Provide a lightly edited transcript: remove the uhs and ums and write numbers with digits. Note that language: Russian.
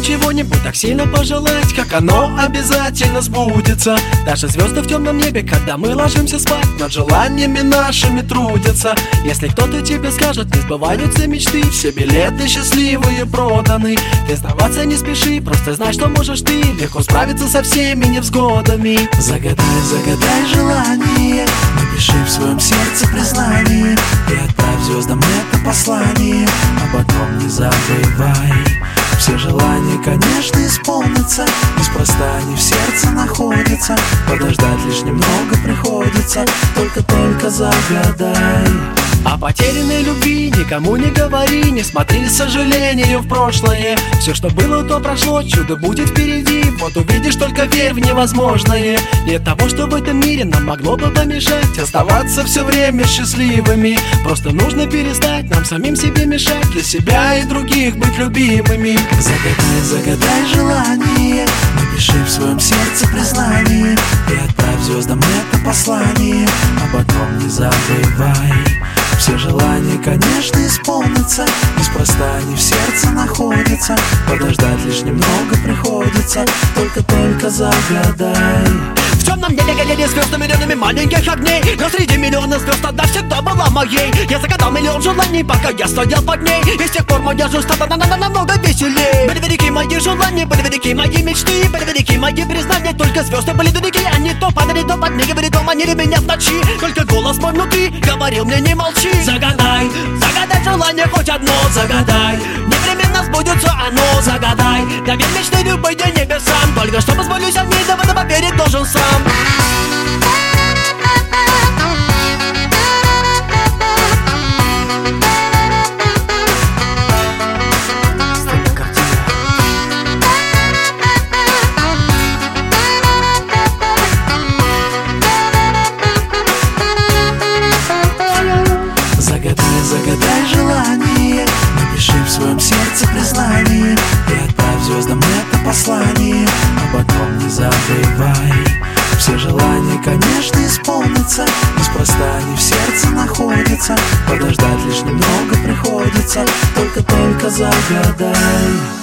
чего-нибудь так сильно пожелать, как оно обязательно сбудется. Даже звезды в темном небе, когда мы ложимся спать, над желаниями нашими трудятся. Если кто-то тебе скажет, не сбываются мечты, все билеты счастливые проданы, ты сдаваться не спеши, просто знай, что можешь ты легко справиться со всеми невзгодами. Загадай, загадай желание, напиши в своем сердце признание и отправь звездам это послание, а потом не забывай. Все желания, конечно, исполнятся, неспроста они в сердце находятся. Подождать лишь немного приходится, только загадай. О потерянной любви никому не говори, не смотри с сожалением в прошлое. Все, что было, то прошло, чудо будет впереди. Вот увидишь, только верь в невозможное. Нет того, что в этом мире нам могло бы помешать оставаться все время счастливыми. Просто нужно перестать нам самим себе мешать, для себя и других быть любимыми. Загадай, загадай желание, напиши в своем сердце признание и отправь звездам это послание, а потом не забывай. Все желания, конечно, исполнятся, неспроста они в сердце находятся. Подождать лишь немного приходится, только загадай. В темном небе горели звезды миллионами маленьких огней, но среди миллиона звезд одна всегда была моей. Я загадал миллион желаний, пока я стоял под ней, и с тех пор моя жизнь стала намного веселей. Были велики мои желания, были велики мои мечты, были велики мои признания, только звезды были далеки. Они то падали, то подмигивали, то манили меня в ночи. Только голос мой внутри говорил мне: не молчи. Загадай, загадай желание хоть одно, загадай, непременно сбудется оно. Загадай, доверь мечты любые небесам, только чтобы сбылись они, да в это поверить должен сам. Загадай желание, напиши в своем сердце признание и отправь звездам это послание, а потом не забывай. Все желания, конечно, исполнятся, неспроста они в сердце находятся. Подождать лишь немного приходится, только загадай.